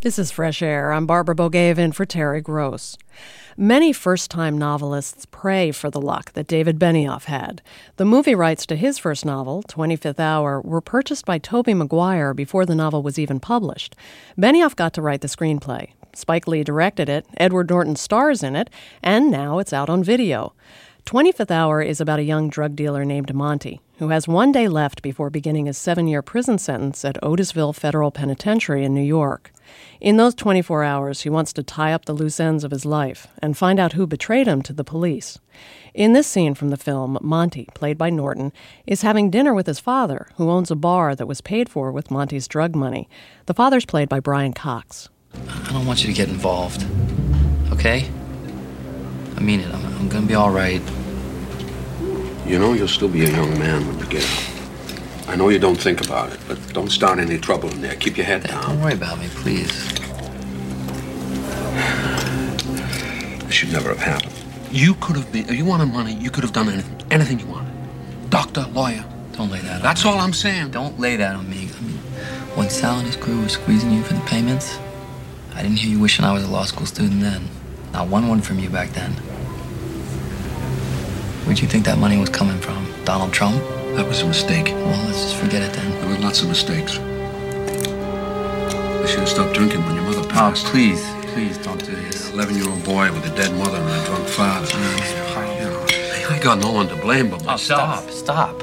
This is Fresh Air. I'm Barbara Bogaev in for Terry Gross. Many first-time novelists pray for the luck that David Benioff had. The movie rights to his first novel, 25th Hour, were purchased by Tobey Maguire before the novel was even published. Benioff got to write the screenplay. Spike Lee directed it, Edward Norton stars in it, and now it's out on video. 25th Hour is about a young drug dealer named Monty, who has one day left before beginning his 7-year prison sentence at Otisville Federal Penitentiary in New York. In those 24 hours, he wants to tie up the loose ends of his life and find out who betrayed him to the police. In this scene from the film, Monty, played by Norton, is having dinner with his father, who owns a bar that was paid for with Monty's drug money. The father's played by Brian Cox. I don't want you to get involved, okay? I mean it. I'm gonna be all right. You know you'll still be a young man when you get out. I know you don't think about it, but don't start any trouble in there. Keep your head down. Don't worry about me, please. This should never have happened. You could have been, if you wanted money, you could have done anything you wanted. Doctor, lawyer. Don't lay that on me. That's all I'm saying. Don't lay that on me. I mean, when Sal and his crew were squeezing you for the payments, I didn't hear you wishing I was a law school student then. Not one from you back then. Where'd you think that money was coming from? Donald Trump? That was a mistake. Well, let's just forget it then. There were lots of mistakes. I should have stopped drinking when your mother passed. Oh, please don't do this. 11-year-old boy with a dead mother and a drunk father. I got no one to blame but myself. Oh, stop.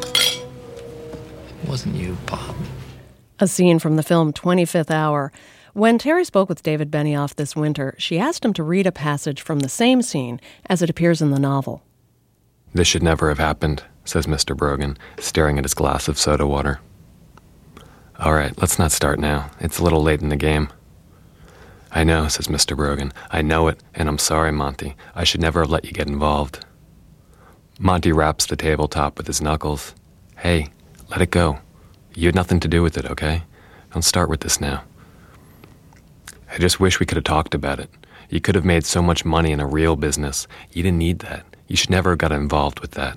It wasn't you, Bob. A scene from the film 25th Hour. When Terry spoke with David Benioff this winter, she asked him to read a passage from the same scene as it appears in the novel. "This should never have happened," says Mr. Brogan, staring at his glass of soda water. "All right, let's not start now. It's a little late in the game." "I know," says Mr. Brogan. "I know it, and I'm sorry, Monty. I should never have let you get involved." Monty raps the tabletop with his knuckles. "Hey, let it go. You had nothing to do with it, okay? Don't start with this now. I just wish we could have talked about it. You could have made so much money in a real business. You didn't need that. You should never have got involved with that."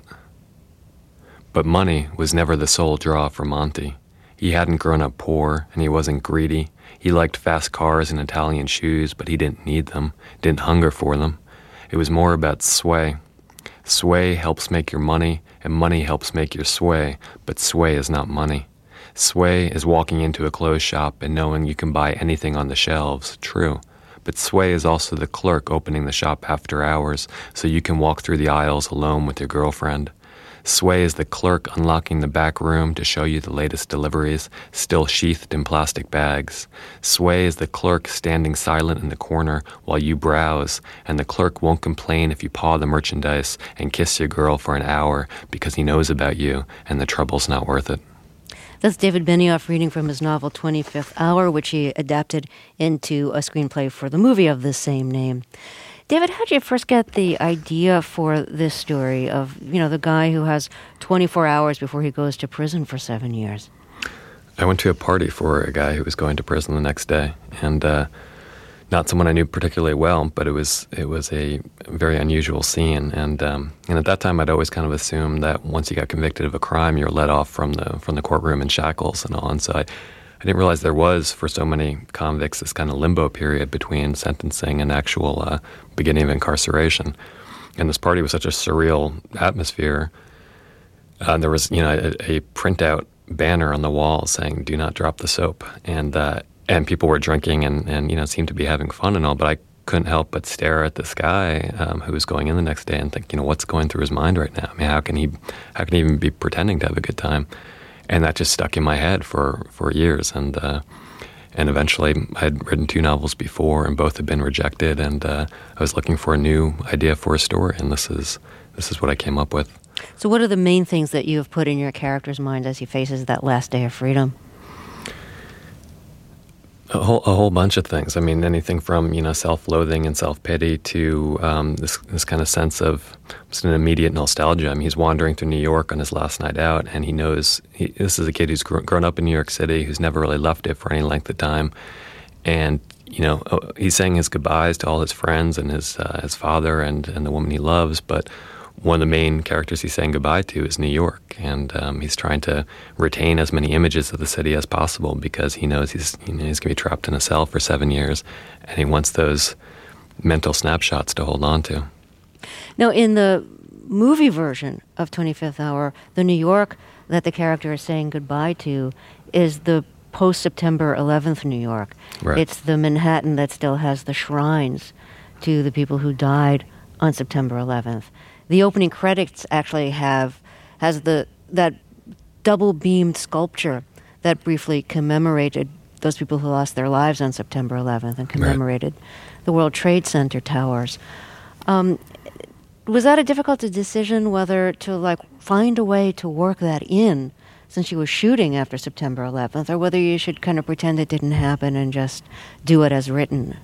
But money was never the sole draw for Monty. He hadn't grown up poor, and he wasn't greedy. He liked fast cars and Italian shoes, but he didn't need them, didn't hunger for them. It was more about sway. Sway helps make your money, and money helps make your sway, but sway is not money. Sway is walking into a clothes shop and knowing you can buy anything on the shelves, true. But sway is also the clerk opening the shop after hours so you can walk through the aisles alone with your girlfriend. Sway is the clerk unlocking the back room to show you the latest deliveries, still sheathed in plastic bags. Sway is the clerk standing silent in the corner while you browse, and the clerk won't complain if you paw the merchandise and kiss your girl for an hour because he knows about you and the trouble's not worth it. That's David Benioff reading from his novel 25th Hour, which he adapted into a screenplay for the movie of the same name. David, how did you first get the idea for this story of, the guy who has 24 hours before he goes to prison for 7 years? I went to a party for a guy who was going to prison the next day, and not someone I knew particularly well, but it was a very unusual scene. And at that time, I'd always kind of assumed that once you got convicted of a crime, you're let off from the courtroom in shackles and all. And so I didn't realize there was, for so many convicts, this kind of limbo period between sentencing and actual beginning of incarceration. And this party was such a surreal atmosphere. There was, a printout banner on the wall saying, "Do not drop the soap." And people were drinking and seemed to be having fun and all, but I couldn't help but stare at this guy who was going in the next day and think, what's going through his mind right now? I mean, how can he even be pretending to have a good time? And that just stuck in my head for years. And eventually I had written 2 novels before, and both had been rejected. And I was looking for a new idea for a story, and this is what I came up with. So what are the main things that you have put in your character's mind as he faces that last day of freedom? A whole bunch of things. I mean, anything from, self-loathing and self-pity to this kind of sense of just an immediate nostalgia. I mean, he's wandering through New York on his last night out, and he knows this is a kid who's grown up in New York City, who's never really left it for any length of time. And, he's saying his goodbyes to all his friends and his father and the woman he loves, but one of the main characters he's saying goodbye to is New York, and he's trying to retain as many images of the city as possible because he knows he's going to be trapped in a cell for 7 years, and he wants those mental snapshots to hold on to. Now, in the movie version of 25th Hour, the New York that the character is saying goodbye to is the post-September 11th New York. Right. It's the Manhattan that still has the shrines to the people who died on September 11th. The opening credits actually has that double-beamed sculpture that briefly commemorated those people who lost their lives on September 11th and commemorated the World Trade Center towers. Was that a difficult decision whether to find a way to work that in since you were shooting after September 11th, or whether you should kind of pretend it didn't happen and just do it as written?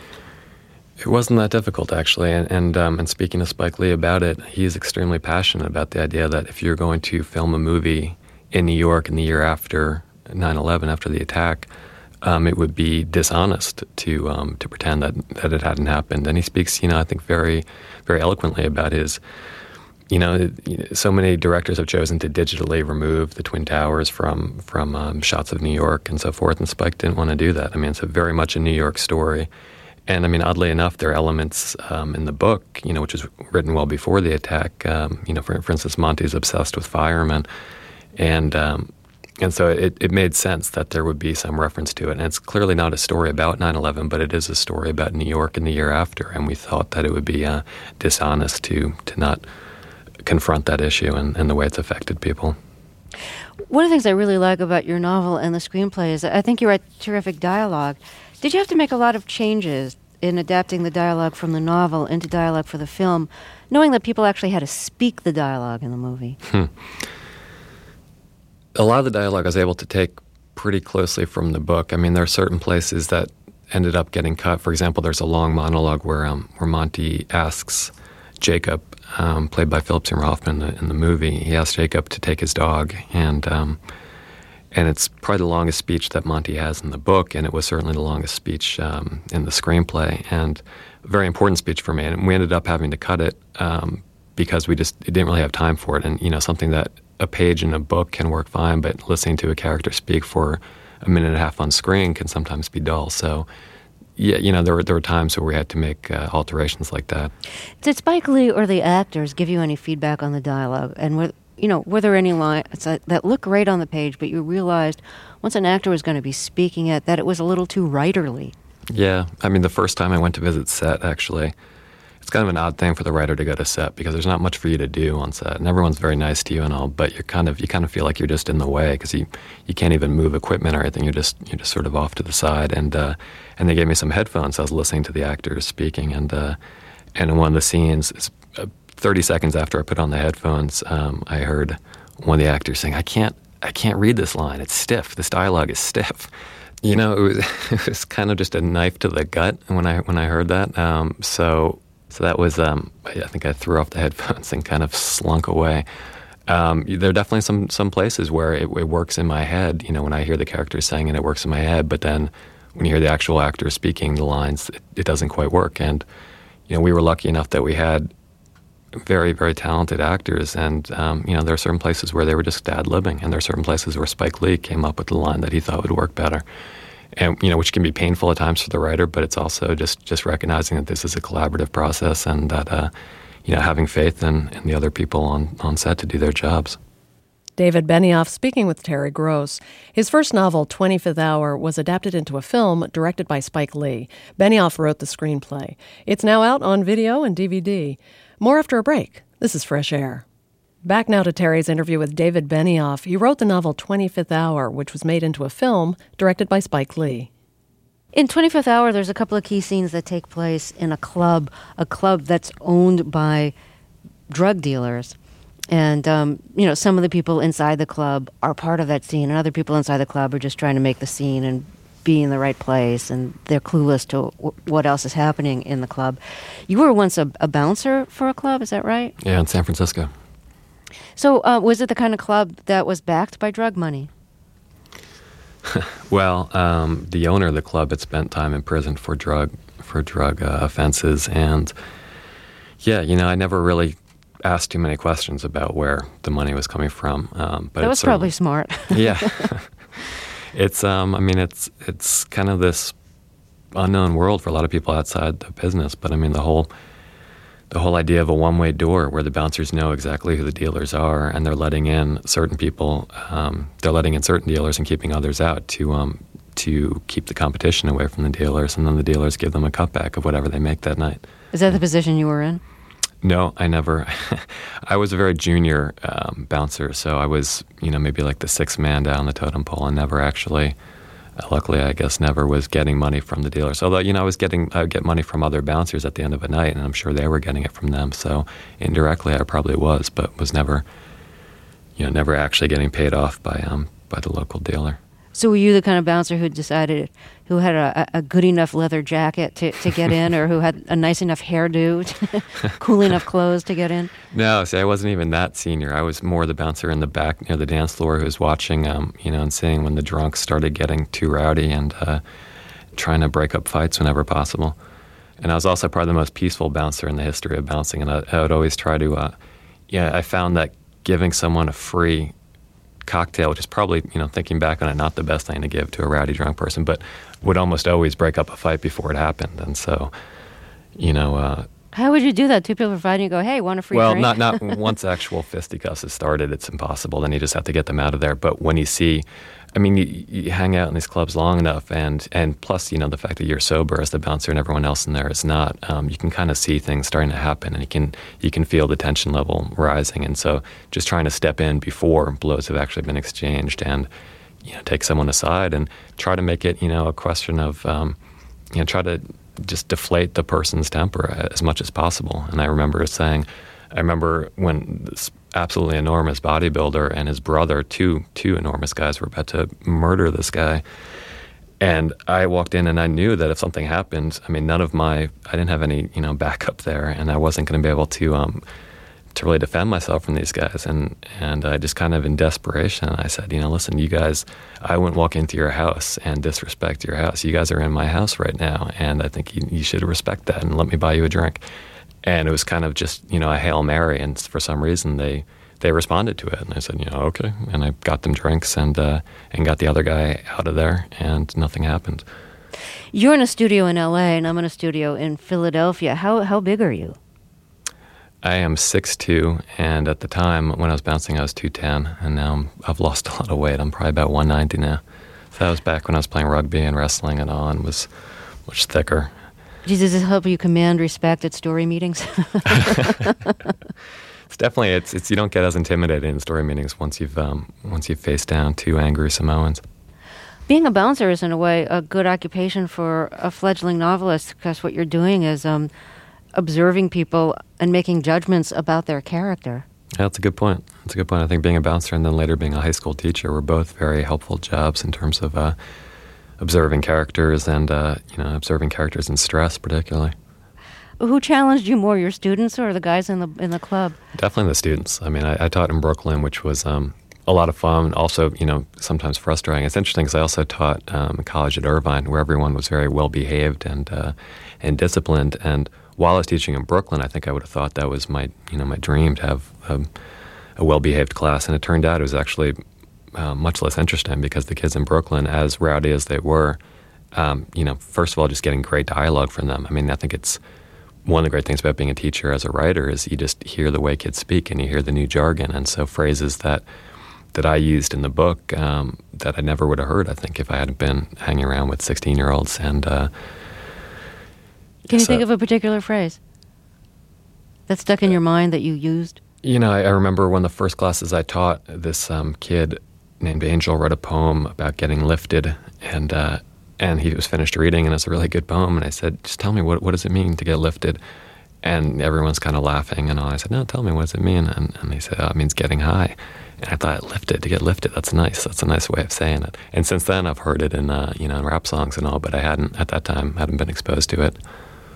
It wasn't that difficult, actually, and speaking to Spike Lee about it, he's extremely passionate about the idea that if you're going to film a movie in New York in the year after 9/11, after the attack, it would be dishonest to pretend that it hadn't happened. And he speaks, I think very, very eloquently about his, so many directors have chosen to digitally remove the Twin Towers from shots of New York and so forth, and Spike didn't want to do that. I mean, it's very much a New York story. And I mean, oddly enough, there are elements in the book, which was written well before the attack. For instance, Monty's obsessed with firemen, and so it made sense that there would be some reference to it. And it's clearly not a story about 9/11, but it is a story about New York in the year after. And we thought that it would be dishonest to not confront that issue and the way it's affected people. One of the things I really like about your novel and the screenplay is I think you write terrific dialogue. Did you have to make a lot of changes in adapting the dialogue from the novel into dialogue for the film, knowing that people actually had to speak the dialogue in the movie? A lot of the dialogue I was able to take pretty closely from the book. I mean, there are certain places that ended up getting cut. For example, there's a long monologue where Monty asks Jacob, played by Philip Seymour Hoffman in the movie, he asks Jacob to take his dog, and it's probably the longest speech that Monty has in the book, and it was certainly the longest speech in the screenplay, and a very important speech for me. And we ended up having to cut it because we didn't really have time for it. And something that a page in a book can work fine, but listening to a character speak for a minute and a half on screen can sometimes be dull. So, yeah, there were times where we had to make alterations like that. Did Spike Lee or the actors give you any feedback on the dialogue? And were there any lines that look great on the page, but you realized once an actor was going to be speaking it, that it was a little too writerly? Yeah. I mean, the first time I went to visit set, actually, it's kind of an odd thing for the writer to go to set because there's not much for you to do on set, and everyone's very nice to you and all, but you kind of feel like you're just in the way because you can't even move equipment or anything. You're just sort of off to the side. And they gave me some headphones. I was listening to the actors speaking, and in one of the scenes, 30 seconds after I put on the headphones, I heard one of the actors saying, "I can't read this line. It's stiff. This dialogue is stiff." It was kind of just a knife to the gut when I heard that. So that was, I think I threw off the headphones and kind of slunk away. There are definitely some places where it works in my head, when I hear the characters saying it works in my head, but then when you hear the actual actor speaking the lines, it doesn't quite work. And, we were lucky enough that we had very, very talented actors, and, there are certain places where they were just ad-libbing, and there are certain places where Spike Lee came up with the line that he thought would work better. And, which can be painful at times for the writer, but it's also just recognizing that this is a collaborative process and that, having faith in the other people on set to do their jobs. David Benioff speaking with Terry Gross. His first novel, 25th Hour, was adapted into a film directed by Spike Lee. Benioff wrote the screenplay. It's now out on video and DVD. More after a break. This is Fresh Air. Back now to Terry's interview with David Benioff. He wrote the novel 25th Hour, which was made into a film directed by Spike Lee. In 25th Hour, there's a couple of key scenes that take place in a club that's owned by drug dealers. And, some of the people inside the club are part of that scene, and other people inside the club are just trying to make the scene and be in the right place, and they're clueless to what else is happening in the club. You were once a bouncer for a club, is that right? Yeah, in San Francisco. So was it the kind of club that was backed by drug money? Well, the owner of the club had spent time in prison for drug offenses, and I never really ask too many questions about where the money was coming from. But that was probably smart. Yeah. It's it's kind of this unknown world for a lot of people outside the business. But I mean, the whole idea of a one-way door where the bouncers know exactly who the dealers are, and they're letting in certain people, they're letting in certain dealers and keeping others out to keep the competition away from the dealers, and then the dealers give them a cutback of whatever they make that night. Is that the position you were in? No, I never. I was a very junior bouncer, so I was, maybe like the sixth man down the totem pole, and never actually, luckily, I guess, never was getting money from the dealers. Although, I would get money from other bouncers at the end of a night, and I'm sure they were getting it from them. So indirectly, I probably was, but was never, never actually getting paid off by the local dealer. So were you the kind of bouncer who had a good enough leather jacket to get in, or who had a nice enough hairdo, cool enough clothes to get in? No, see, I wasn't even that senior. I was more the bouncer in the back near the dance floor who was watching, and seeing when the drunks started getting too rowdy and trying to break up fights whenever possible. And I was also probably the most peaceful bouncer in the history of bouncing, and I would always try to, I found that giving someone a free cocktail, which is probably, thinking back on it, not the best thing to give to a rowdy drunk person, but would almost always break up a fight before it happened. And so, how would you do that? Two people are fighting, you go, hey, want a free drink? Well, not once actual fisticuffs has started, it's impossible. Then you just have to get them out of there. But when you see, you hang out in these clubs long enough, and plus, the fact that you're sober as the bouncer and everyone else in there is not, you can kind of see things starting to happen, and you can feel the tension level rising. And so just trying to step in before blows have actually been exchanged, and take someone aside and try to make it, a question of, try to just deflate the person's temper as much as possible. And I remember when this absolutely enormous bodybuilder and his brother, two enormous guys, were about to murder this guy. And I walked in and I knew that if something happened, I didn't have any, backup there, and I wasn't going to be able to really defend myself from these guys. And I just kind of in desperation, I said, listen, you guys, I wouldn't walk into your house and disrespect your house. You guys are in my house right now, and I think you should respect that and let me buy you a drink. And it was kind of just, a Hail Mary, and for some reason they responded to it. And I said, okay. And I got them drinks and got the other guy out of there, and nothing happened. You're in a studio in L.A., and I'm in a studio in Philadelphia. How big are you? I am 6'2", and at the time when I was bouncing, I was 210, and now I've lost a lot of weight. I'm probably about 190 now. So that was back when I was playing rugby and wrestling and all, and was much thicker. Does this help you command respect at story meetings? It's definitely, it's you don't get as intimidated in story meetings once you've faced down two angry Samoans. Being a bouncer is in a way a good occupation for a fledgling novelist, because what you're doing is observing people and making judgments about their character. Yeah, that's a good point. I think being a bouncer and then later being a high school teacher were both very helpful jobs in terms of observing characters and observing characters in stress, particularly. Who challenged you more, your students or the guys in the club? Definitely the students. I taught in Brooklyn, which was a lot of fun. Also, sometimes frustrating. It's interesting because I also taught in college at Irvine, where everyone was very well behaved and disciplined. And while I was teaching in Brooklyn, I think I would have thought that was my dream, to have a well-behaved class. And it turned out it was actually much less interesting, because the kids in Brooklyn, as rowdy as they were, first of all, just getting great dialogue from them. I think it's one of the great things about being a teacher as a writer is you just hear the way kids speak and you hear the new jargon. And so phrases that I used in the book that I never would have heard, I think, if I hadn't been hanging around with 16-year-olds. And can you think of a particular phrase that stuck in your mind that you used? I remember one of the first classes I taught, this kid named Angel wrote a poem about getting lifted, and he was finished reading, and it's a really good poem. And I said, just tell me, what does it mean to get lifted? And everyone's kind of laughing and all. I said, no, tell me, what does it mean? And he said, it means getting high. And I thought, to get lifted, that's nice. That's a nice way of saying it. And since then, I've heard it in in rap songs and all, but I hadn't, at that time, been exposed to it.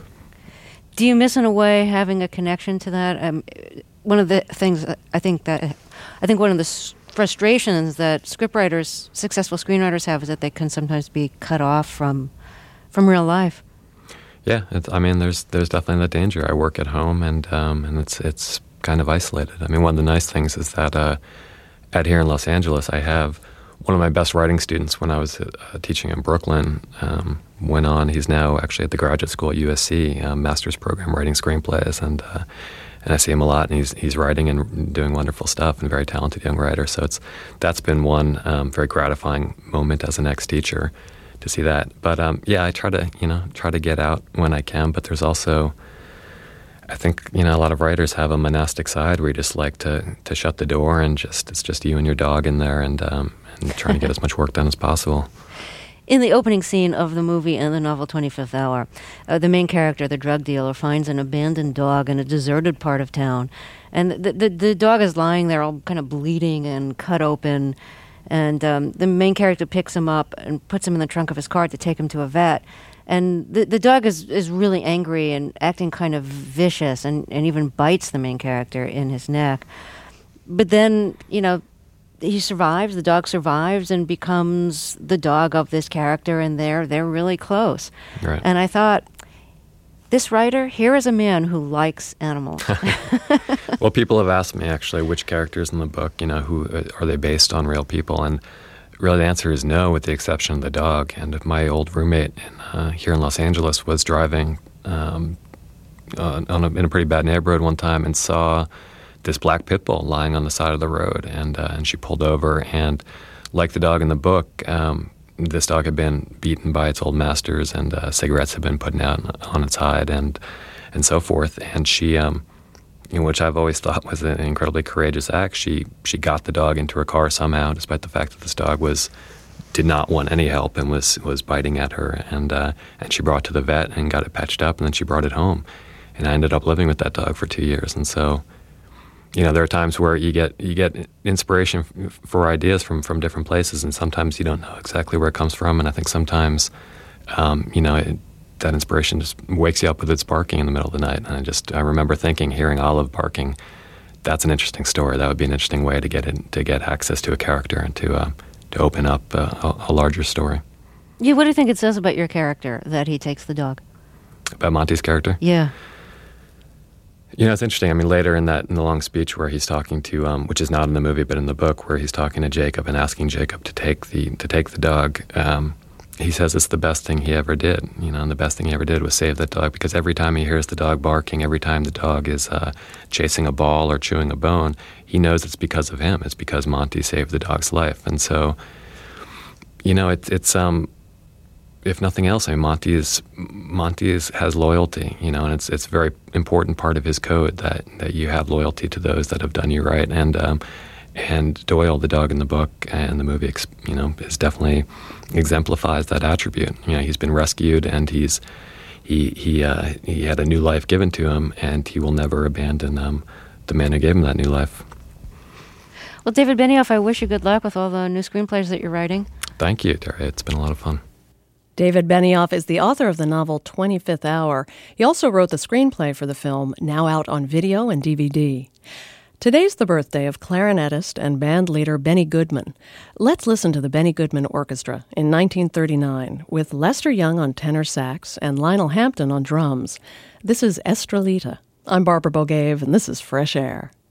Do you miss, in a way, having a connection to that? One of the things I think one of the frustrations that scriptwriters, successful screenwriters have, is that they can sometimes be cut off from real life. Yeah, there's definitely that danger. I work at home, and it's kind of isolated. I mean, one of the nice things is that out here in Los Angeles, I have one of my best writing students when I was teaching in Brooklyn, went on. He's now actually at the graduate school at USC, master's program writing screenplays, and I see him a lot, and he's writing and doing wonderful stuff, and a very talented young writer. So that's been one very gratifying moment as an ex-teacher to see that. But yeah, I try to get out when I can. But there's also, I think, a lot of writers have a monastic side where you just like to shut the door and it's just you and your dog in there and trying to get as much work done as possible. In the opening scene of the movie and the novel 25th Hour, the main character, the drug dealer, finds an abandoned dog in a deserted part of town. And the dog is lying there all kind of bleeding and cut open. And the main character picks him up and puts him in the trunk of his car to take him to a vet. And the dog is really angry and acting kind of vicious and even bites the main character in his neck. But then, he survives, the dog survives and becomes the dog of this character, and they're really close. Right. And I thought, this writer, here is a man who likes animals. Well, people have asked me, actually, which characters in the book, who are they based on real people? And really the answer is no, with the exception of the dog. And my old roommate here in Los Angeles was driving in a pretty bad neighborhood one time and saw this black pit bull lying on the side of the road, and she pulled over, and like the dog in the book, this dog had been beaten by its old masters, and cigarettes had been put out on its hide, and so forth. And she, which I've always thought was an incredibly courageous act, she got the dog into her car somehow, despite the fact that this dog did not want any help and was biting at her, and she brought it to the vet and got it patched up, and then she brought it home, and I ended up living with that dog for 2 years, and so. There are times where you get inspiration for ideas from different places, and sometimes you don't know exactly where it comes from. And I think sometimes, that inspiration just wakes you up with its barking in the middle of the night. And I remember hearing Olive barking, that's an interesting story. That would be an interesting way to get access to a character and to open up a larger story. Yeah, what do you think it says about your character that he takes the dog? About Monty's character? Yeah. It's interesting. I mean, later in the long speech where he's talking to, which is not in the movie but in the book, where he's talking to Jacob and asking Jacob to take the dog, he says it's the best thing he ever did. And the best thing he ever did was save that dog, because every time he hears the dog barking, every time the dog is chasing a ball or chewing a bone, he knows it's because of him. It's because Monty saved the dog's life. And so, it's if nothing else, I mean, Monty has loyalty, and it's a very important part of his code that you have loyalty to those that have done you right. And Doyle, the dog in the book and the movie, is definitely exemplifies that attribute. He's been rescued, and he had a new life given to him, and he will never abandon the man who gave him that new life. Well, David Benioff, I wish you good luck with all the new screenplays that you're writing. Thank you, Terry. It's been a lot of fun. David Benioff is the author of the novel 25th Hour. He also wrote the screenplay for the film, now out on video and DVD. Today's the birthday of clarinetist and band leader Benny Goodman. Let's listen to the Benny Goodman Orchestra in 1939 with Lester Young on tenor sax and Lionel Hampton on drums. This is Estrelita. I'm Barbara Bogaev, and this is Fresh Air.